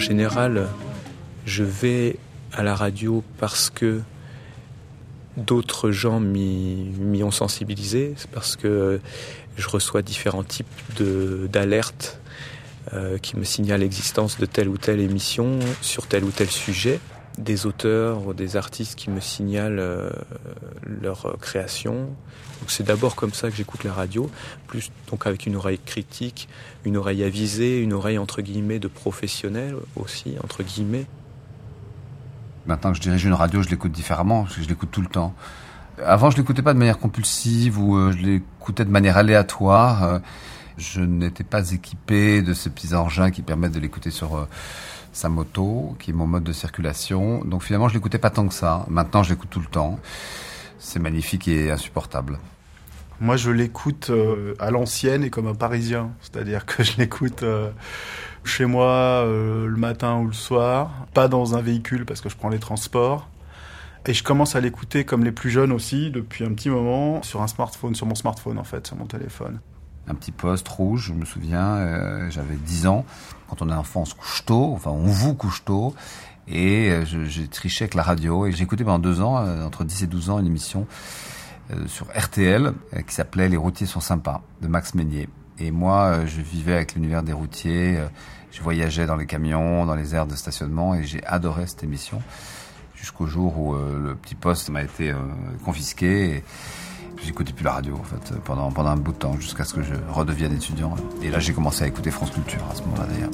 général, je vais à la radio parce que d'autres gens m'y ont sensibilisé. C'est parce que je reçois différents types d'alertes qui me signalent l'existence de telle ou telle émission sur tel ou tel sujet. Des auteurs ou des artistes qui me signalent leur création. Donc c'est d'abord comme ça que j'écoute la radio, plus donc avec une oreille critique, une oreille avisée, une oreille entre guillemets de professionnel aussi, entre guillemets. Maintenant que je dirige une radio, je l'écoute différemment, parce que je l'écoute tout le temps. Avant, je l'écoutais pas de manière compulsive ou je l'écoutais de manière aléatoire. Je n'étais pas équipé de ces petits engins qui permettent de l'écouter sur sa moto, qui est mon mode de circulation. Donc finalement, je l'écoutais pas tant que ça. Maintenant, je l'écoute tout le temps. C'est magnifique et insupportable. Moi, je l'écoute à l'ancienne et comme un Parisien. C'est-à-dire que je l'écoute chez moi le matin ou le soir, pas dans un véhicule parce que je prends les transports. Et je commence à l'écouter comme les plus jeunes aussi, depuis un petit moment, sur un smartphone, sur mon smartphone en fait, sur mon téléphone. Un petit poste rouge, je me souviens, j'avais 10 ans. Quand on est enfant, on se couche tôt, enfin on vous couche tôt. Et j'ai triché avec la radio et j'ai écouté pendant 2 ans, entre 10 et 12 ans, une émission sur RTL qui s'appelait Les routiers sont sympas, de Max Meignier. Et moi, je vivais avec l'univers des routiers, je voyageais dans les camions, dans les aires de stationnement et j'ai adoré cette émission. Jusqu'au jour où le petit poste m'a été confisqué et j'écoutais plus la radio en fait pendant un bout de temps jusqu'à ce que je redevienne étudiant. Et là j'ai commencé à écouter France Culture à ce moment-là d'ailleurs.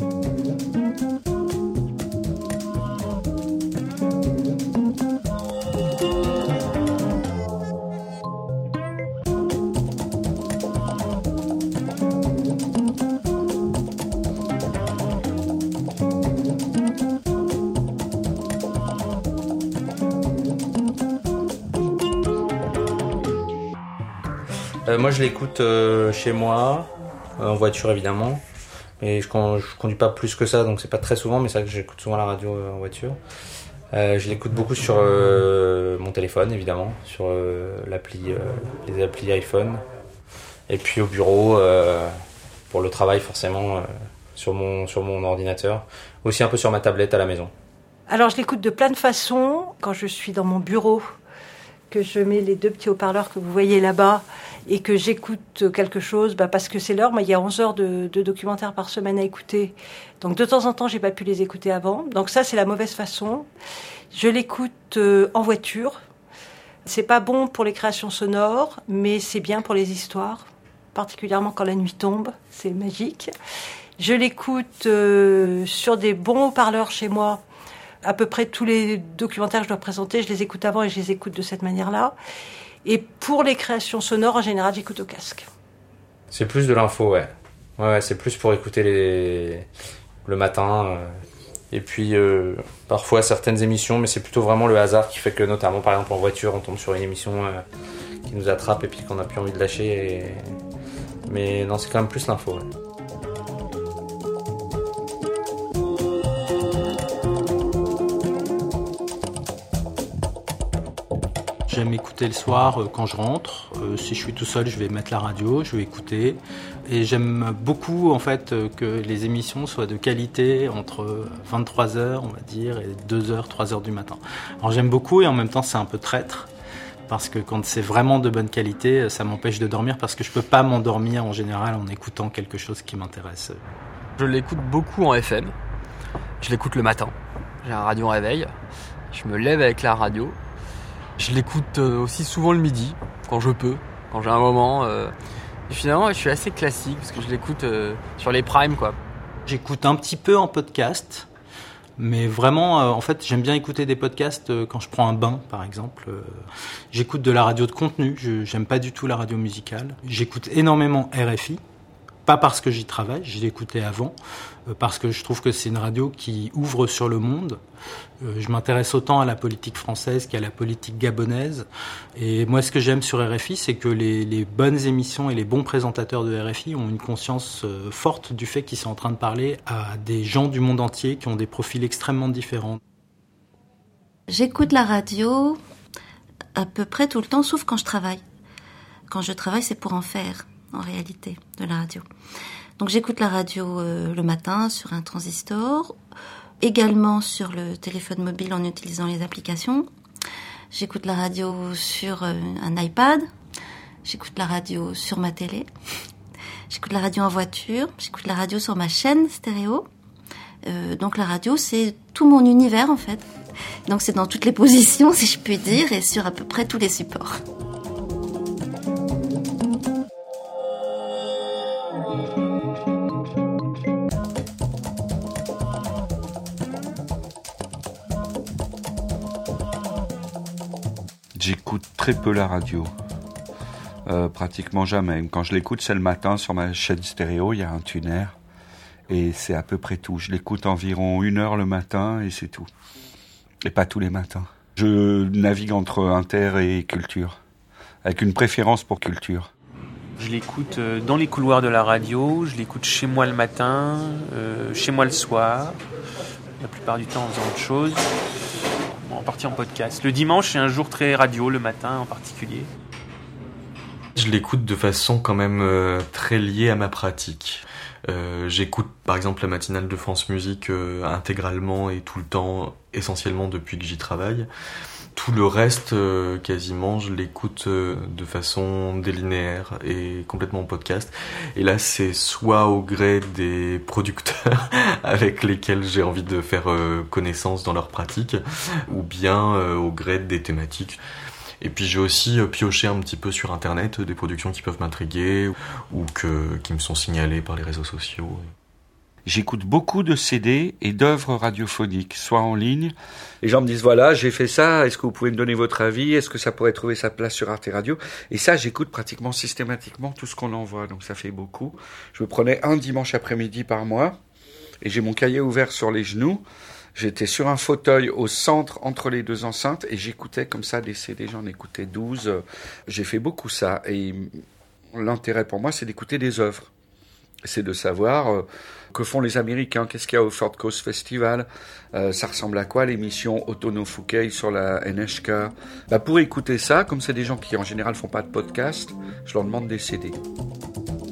Moi je l'écoute chez moi, en voiture évidemment, mais je conduis pas plus que ça, donc c'est pas très souvent, mais c'est vrai que j'écoute souvent la radio en voiture. Je l'écoute beaucoup sur mon téléphone évidemment, sur les applis iPhone, et puis au bureau pour le travail forcément sur mon ordinateur, aussi un peu sur ma tablette à la maison. Alors je l'écoute de plein de façons. Quand je suis dans mon bureau, que je mets les 2 petits haut-parleurs que vous voyez là-bas et que j'écoute quelque chose, parce que c'est l'heure. Moi, il y a 11 heures de documentaires par semaine à écouter. Donc, de temps en temps, j'ai pas pu les écouter avant. Donc, ça, c'est la mauvaise façon. Je l'écoute en voiture. C'est pas bon pour les créations sonores, mais c'est bien pour les histoires. Particulièrement quand la nuit tombe. C'est magique. Je l'écoute sur des bons haut-parleurs chez moi. À peu près tous les documentaires que je dois présenter, je les écoute avant et je les écoute de cette manière-là. Et pour les créations sonores, en général, j'écoute au casque. C'est plus de l'info, ouais. Ouais, c'est plus pour écouter le matin. Et puis, parfois, certaines émissions, mais c'est plutôt vraiment le hasard qui fait que, notamment, par exemple, en voiture, on tombe sur une émission qui nous attrape et puis qu'on n'a plus envie de lâcher. Mais non, c'est quand même plus l'info, ouais. J'aime écouter le soir quand je rentre. Si je suis tout seul, je vais mettre la radio, je vais écouter. Et j'aime beaucoup en fait que les émissions soient de qualité entre 23h, on va dire, et 2h, 3h du matin. Alors j'aime beaucoup et en même temps c'est un peu traître. Parce que quand c'est vraiment de bonne qualité, ça m'empêche de dormir parce que je peux pas m'endormir en général en écoutant quelque chose qui m'intéresse. Je l'écoute beaucoup en FM. Je l'écoute le matin. J'ai un radio réveil. Je me lève avec la radio. Je l'écoute aussi souvent le midi, quand je peux, quand j'ai un moment. Et finalement, je suis assez classique, parce que je l'écoute sur les primes, quoi. J'écoute un petit peu en podcast, mais vraiment, en fait, j'aime bien écouter des podcasts quand je prends un bain, par exemple. J'écoute de la radio de contenu, j'aime pas du tout la radio musicale. J'écoute énormément RFI, pas parce que j'y travaille, j'y l'écoutais avant, parce que je trouve que c'est une radio qui ouvre sur le monde. Je m'intéresse autant à la politique française qu'à la politique gabonaise. Et moi, ce que j'aime sur RFI, c'est que les bonnes émissions et les bons présentateurs de RFI ont une conscience forte du fait qu'ils sont en train de parler à des gens du monde entier qui ont des profils extrêmement différents. J'écoute la radio à peu près tout le temps, sauf quand je travaille. Quand je travaille, c'est pour en faire, en réalité, de la radio. Donc j'écoute la radio le matin sur un transistor, également sur le téléphone mobile en utilisant les applications. J'écoute la radio sur un iPad. J'écoute la radio sur ma télé. J'écoute la radio en voiture. J'écoute la radio sur ma chaîne stéréo. Donc la radio, c'est tout mon univers en fait. Donc c'est dans toutes les positions, si je puis dire, et sur à peu près tous les supports. J'écoute très peu la radio. Pratiquement jamais. Quand je l'écoute, c'est le matin sur ma chaîne stéréo, il y a un tuner. Et c'est à peu près tout. Je l'écoute environ 1 heure le matin et c'est tout. Et pas tous les matins. Je navigue entre Inter et Culture, avec une préférence pour Culture. Je l'écoute dans les couloirs de la radio, je l'écoute chez moi le matin, chez moi le soir, la plupart du temps en faisant autre chose, en partie en podcast. Le dimanche, c'est un jour très radio, le matin en particulier. Je l'écoute de façon quand même très liée à ma pratique. J'écoute par exemple la matinale de France Musique intégralement et tout le temps, essentiellement depuis que j'y travaille. Tout le reste, quasiment, je l'écoute de façon délinéaire et complètement en podcast. Et là, c'est soit au gré des producteurs avec lesquels j'ai envie de faire connaissance dans leur pratique, ou bien au gré des thématiques. Et puis j'ai aussi pioché un petit peu sur Internet des productions qui peuvent m'intriguer ou qui me sont signalées par les réseaux sociaux. J'écoute beaucoup de CD et d'œuvres radiophoniques, soit en ligne. Les gens me disent, voilà, j'ai fait ça, est-ce que vous pouvez me donner votre avis? Est-ce que ça pourrait trouver sa place sur Arte Radio? Et ça, j'écoute pratiquement systématiquement tout ce qu'on envoie, donc ça fait beaucoup. Je me prenais un dimanche après-midi par mois, et j'ai mon cahier ouvert sur les genoux. J'étais sur un fauteuil au centre, entre les deux enceintes, et j'écoutais comme ça des CD, j'en écoutais 12. J'ai fait beaucoup ça, et l'intérêt pour moi, c'est d'écouter des œuvres. C'est de savoir que font les Américains, qu'est-ce qu'il y a au Fort Coast Festival, ça ressemble à quoi l'émission Otono Fukei sur la NHK. Pour écouter ça, comme c'est des gens qui en général font pas de podcast, je leur demande des CD.